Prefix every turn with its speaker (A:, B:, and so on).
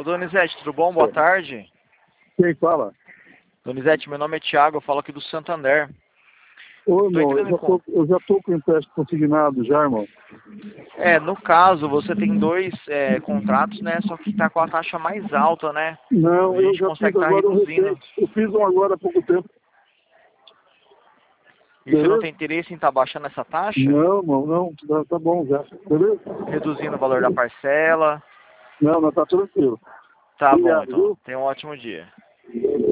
A: Ô, Donizete, tudo bom? Boa tarde.
B: Quem fala?
A: Donizete, meu nome é Thiago, eu falo aqui do Santander.
B: Ô, irmão, eu já tô com o empréstimo consignado já, irmão.
A: No caso, você tem dois contratos, né? Só que tá com a taxa mais alta, né?
B: Não,
A: A
B: eu
A: gente
B: já
A: consegue
B: fiz
A: estar
B: agora
A: reduzindo.
B: eu fiz um agora há pouco tempo.
A: E você não
B: Beleza?
A: tem interesse em estar baixando essa taxa?
B: Não, irmão, não. Tá bom já. Beleza?
A: Reduzindo o valor da parcela?
B: Não, tá tranquilo.
A: Tá bom,
B: Obrigado,
A: então.
B: viu?
A: Tenha um ótimo dia.